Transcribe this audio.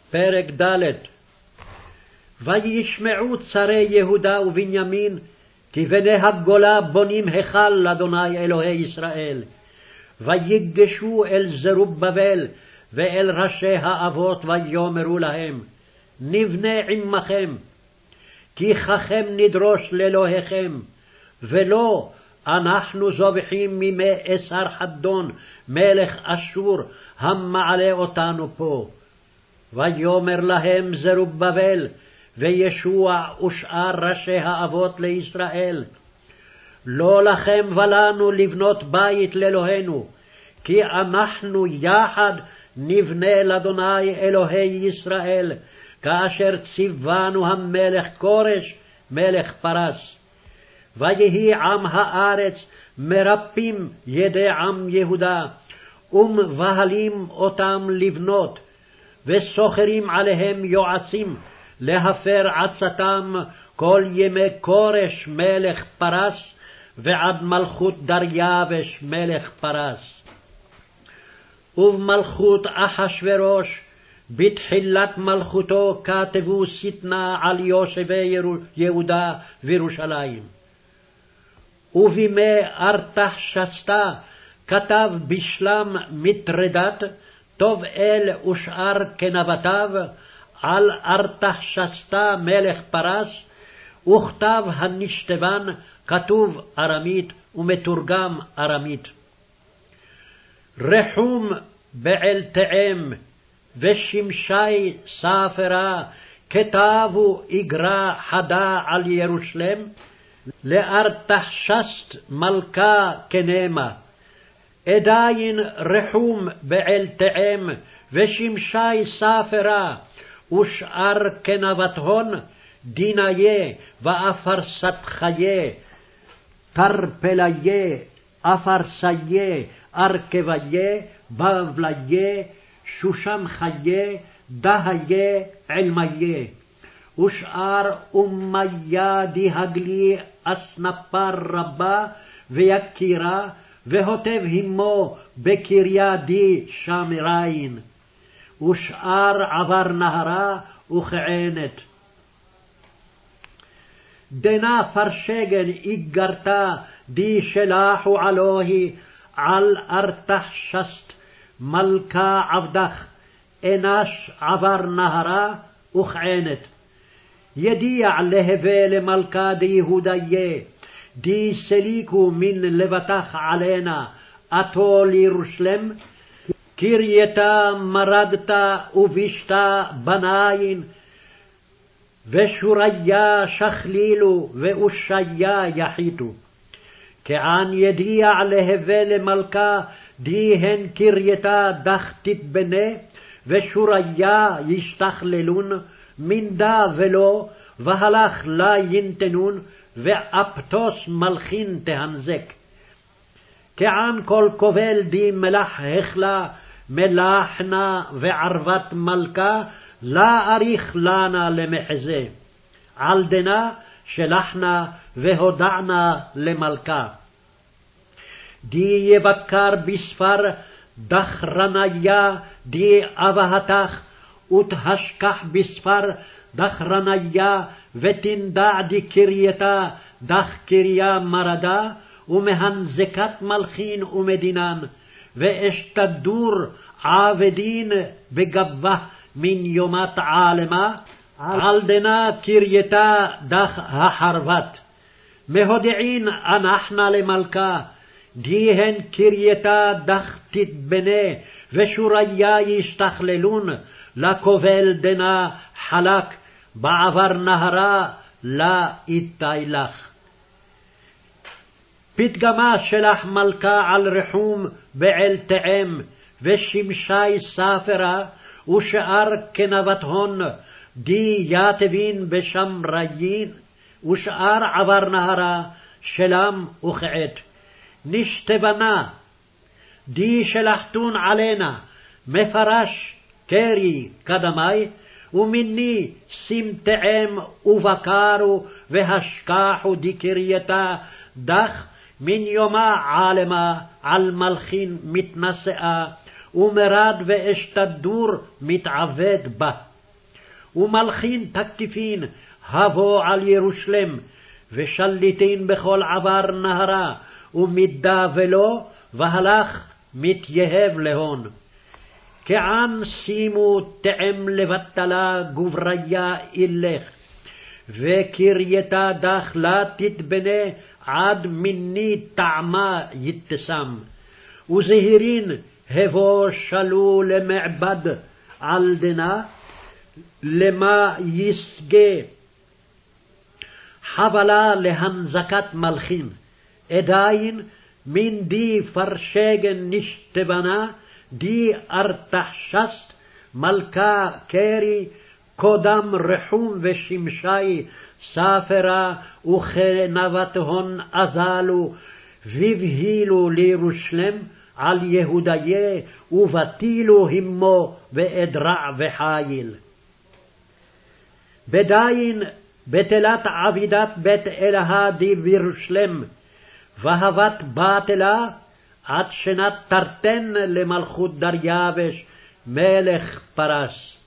פרק ד'. וישמעו צרי יהודה ובנימין, כי בני הגולה בונים היכל לאדוני אלוהי ישראל. ויגשו אל זרובבל ואל ראשי האבות, ויאמרו להם, נבנה עמכם, כי ככם נדרוש לאלוהיכם, ולא אנחנו זובחים מימי אסר חדון מלך אשור המעלה אותנו פה. ויאמר להם זרובבל וישוע ושאר ראשי האבות לישראל, לא לכם ולנו לבנות בית לאלוהינו, כי אנחנו יחד נבנה לאדוני אלוהי ישראל, כאשר ציוונו המלך כורש מלך פרס. ויהי עם הארץ מרפים ידי עם יהודה, ומבהלים אותם לבנות, וסוחרים עליהם יועצים להפר עצתם כל ימי כורש מלך פרס, ועד מלכות דריווש מלך פרס. ובמלכות אחשוורוש בתחילת מלכותו כתבו שטנה על יושבי יהודה וירושלים. ובימי ארתחשסתא כתב בשלם מטרדת טוב-אל ושאר כנבטיו על ארתחשסתא מלך פרס, וכתב הנשתבן כתוב ארמית ומתורגם ארמית. רחום בעלתאם ושמשי ספרה כתבו איגרה חדה על ירושלם, לארתחשסת מלכה כנמה. עדיין רחום בעלתאם ושמשי ספרה ושאר כנבתהון דיניה ואפרסתחיה תרפליה אפרסיה ארכביה בבליה שושמחיה דהיה עלמיה. ושאר אומיה דהגלי אסנפר רבה ויקירה, והוטב הימו בקריה די שמריין. ושאר עבר נהרה וכענת. דנה פרשגן איגרתה די שלחו עלוהי על ארתחשסת מלכה עבדך, אנש עבר נהרה וכענת. ידיע להווה למלכה די יהודיה, די סליקו מן לבטח עלינה, אתו לירושלם, קרייתה מרדתה ובישתה בניין, ושוריה שכלילו ואושיה יחיתו. כען ידיע להווה למלכה די הן קרייתה דך תתבנה, ושוריה ישתכללון, מנדה ולא, והלך לה ינתנון, ואפטוס מלכין תהנזק. כען כל כובל די מלח החלה, מלחנה וערבת מלכה, לה אריך לנה למחזה. על דנה שלחנה והודענה למלכה. די יבקר בספר דחרניה די אבהתך, ותהשכח בספר דחרניה, ותנדע די קרייתה דח קריה מרדה, ומהנזקת מלכין ומדינן, ואשתדור עבדין בגבה מן יומת עלמה, על דנה קרייתה דח החרבת. מהודיעין אנחנה למלכה, די הן קרייתה דח תתבנה, ושוריה ישתכללון, לכובל דנה חלק, בעבר נהרה לה איתיילך. פתגמה שלח מלכה על רחום בעלתאם, ושמשי ספרה, ושאר כנבתהון, די יתבין בשמריין, ושאר עבר נהרה, שלם וכעת. נשתבנה, די שלחתון עלינה, מפרש קרי קדמי, ומיני סמטעם ובקרו, והשכחו די קרייתה דח, מן יומה עלמה על מלכין מתנשאה, ומרד ואשתדור מתעבד בה. ומלכין תקיפין הבוא על ירושלם, ושליטין בכל עבר נהרה, ומידה ולא, והלך מתייהב להון. כען שימו תאם לבטלה גבריה אילך, וקרייתה דחלה תתבנה עד מיני טעמה יתסם. וזהירין הבוא שלו למעבד על דנה, למה יסגה חבלה להנזקת מלכין. עדיין מן די פרשגן נשתבנה, די ארתחשסט מלכה קרי, קודם רחום ושמשי ספרה, וכנבטהון אזלו, והבהילו לירושלם על יהודיה, ובטילו הימו ואדרע וחיל. בדין בטלת עבידת בית אלהה די בירושלם, והבת בתלה עד שנת תרתן למלכות דריווש מלך פרס.